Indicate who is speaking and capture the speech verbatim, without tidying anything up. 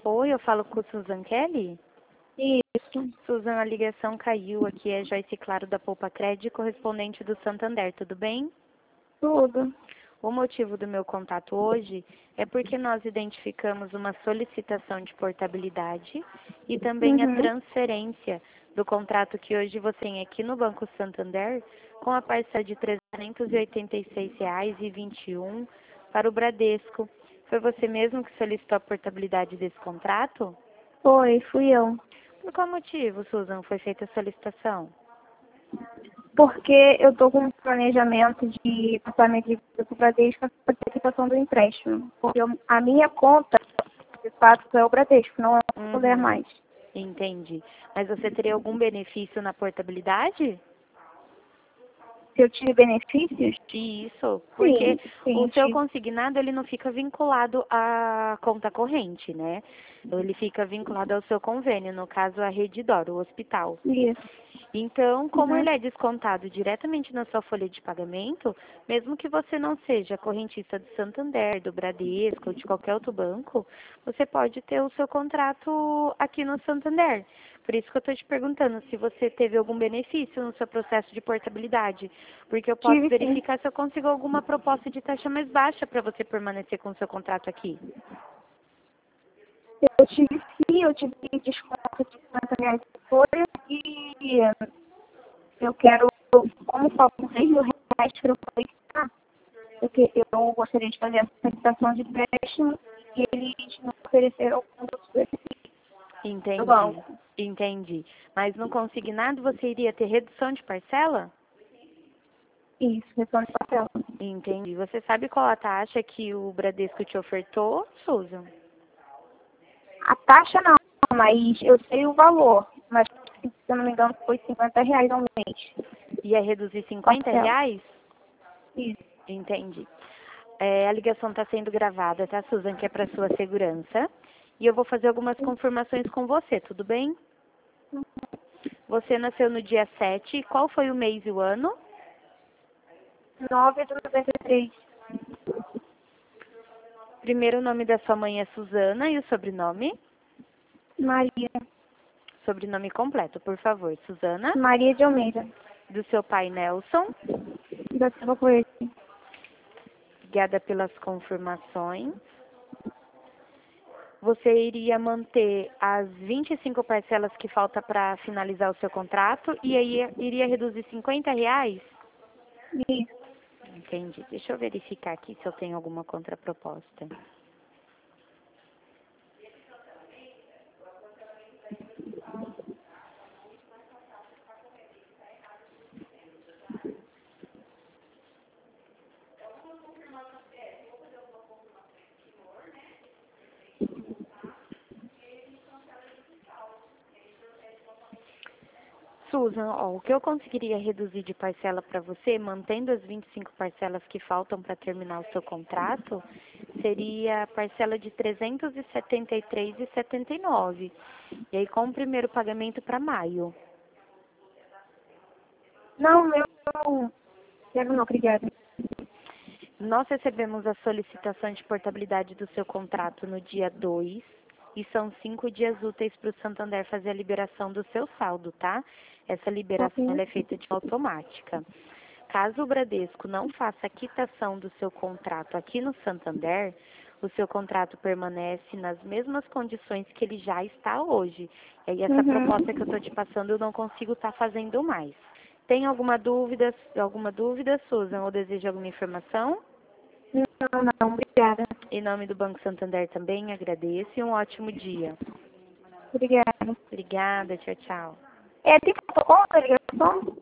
Speaker 1: Oi, eu falo com Susan Kelly?
Speaker 2: Isso.
Speaker 1: Susan, a ligação caiu. Aqui é Joyce Claro da Poupa Crédito, correspondente do Santander, tudo bem?
Speaker 2: Tudo.
Speaker 1: O motivo do meu contato hoje é porque nós identificamos uma solicitação de portabilidade e também a
Speaker 2: Uhum.
Speaker 1: transferência do contrato que hoje você tem aqui no Banco Santander com a parcela de trezentos e oitenta e seis reais e vinte e um para o Bradesco. Foi você mesmo que solicitou a portabilidade desse contrato?
Speaker 2: Foi, fui eu.
Speaker 1: Por qual motivo, Susan, foi feita a solicitação?
Speaker 2: Porque eu tô com um planejamento de pagamento de para o Bradesco para a quitação do empréstimo. Porque eu- a minha conta, de fato, é o Bradesco, não é o Santander
Speaker 1: Uhum,
Speaker 2: mais.
Speaker 1: entendi. Mas você teria algum benefício na portabilidade?
Speaker 2: Se eu tive benefícios?
Speaker 1: Isso, porque
Speaker 2: Sim, sim,
Speaker 1: o
Speaker 2: eu
Speaker 1: seu
Speaker 2: tive.
Speaker 1: consignado ele não fica vinculado à conta corrente, né? Ele fica vinculado ao seu convênio, no caso a Redditor, o hospital.
Speaker 2: Isso.
Speaker 1: Então, como
Speaker 2: Uhum.
Speaker 1: ele é descontado diretamente na sua folha de pagamento, mesmo que você não seja correntista do Santander, do Bradesco ou de qualquer outro banco, você pode ter o seu contrato aqui no Santander. Por isso que eu estou te perguntando se você teve algum benefício no seu processo de portabilidade, porque eu posso
Speaker 2: Tive sim.
Speaker 1: verificar se eu consigo alguma proposta de taxa mais baixa para você permanecer com o seu contrato aqui.
Speaker 2: Eu tive sim, eu tive desconto de cinquenta reais por folha e eu quero, como faltam seis mil reais para eu solicitar, porque eu gostaria de fazer essa solicitação de empréstimo e eles me ofereceram alguns benefícios do
Speaker 1: Entendi,
Speaker 2: banco.
Speaker 1: entendi. Mas no consignado você iria ter redução de parcela?
Speaker 2: Isso, retorno de papel.
Speaker 1: Entendi. Você sabe qual a taxa que o Bradesco te ofertou, Susan?
Speaker 2: A taxa não, mas eu sei o valor, mas se eu não me engano foi cinquenta reais ao mês.
Speaker 1: Ia reduzir cinquenta
Speaker 2: Parcela.
Speaker 1: reais?
Speaker 2: Isso.
Speaker 1: Entendi. É, a ligação está sendo gravada, tá, Susan? Que é para sua segurança. E eu vou fazer algumas confirmações com você, tudo bem? Você nasceu no dia sete. Qual foi o mês e o ano?
Speaker 2: nove de noventa e três.
Speaker 1: Primeiro nome da sua mãe é Suzana e o sobrenome?
Speaker 2: Maria.
Speaker 1: Sobrenome completo, por favor. Suzana.
Speaker 2: Maria de Almeida.
Speaker 1: Do seu pai, Nelson.
Speaker 2: Da Silva Coelho.
Speaker 1: Obrigada pelas confirmações. Você iria manter as vinte e cinco parcelas que falta para finalizar o seu contrato e aí iria reduzir cinquenta reais?
Speaker 2: Isso.
Speaker 1: Entendi. Deixa eu verificar aqui se eu tenho alguma contraproposta. Susan, ó, o que eu conseguiria reduzir de parcela para você, mantendo as vinte e cinco parcelas que faltam para terminar o seu contrato, seria a parcela de trezentos e setenta e três reais e setenta e nove centavos. E aí com o primeiro pagamento para maio.
Speaker 2: Não, meu não. Quero não, obrigada.
Speaker 1: Nós recebemos a solicitação de portabilidade do seu contrato no dia dois e são cinco dias úteis para o Santander fazer a liberação do seu saldo, tá? Essa liberação ela
Speaker 2: Ok.
Speaker 1: é feita de automática. Caso o Bradesco não faça a quitação do seu contrato aqui no Santander, o seu contrato permanece nas mesmas condições que ele já está hoje. E aí essa
Speaker 2: Uhum.
Speaker 1: proposta que eu estou te passando eu não consigo estar fazendo mais. Tem alguma dúvida, alguma dúvida, Susan, ou deseja alguma informação?
Speaker 2: Não, não, obrigada.
Speaker 1: Em nome do Banco Santander também agradeço e um ótimo dia.
Speaker 2: Obrigada.
Speaker 1: Obrigada, tchau, tchau.
Speaker 2: É, tem protocolo da ligação?